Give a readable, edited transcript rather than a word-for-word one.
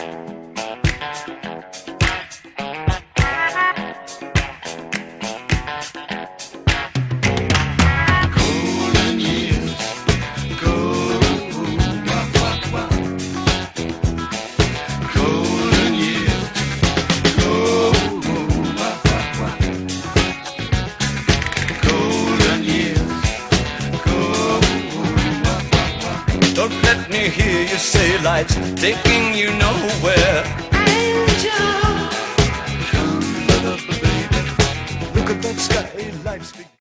Don't let me hear you say life's taking you nowhere. Angel, Come, baby, look at that sky, life's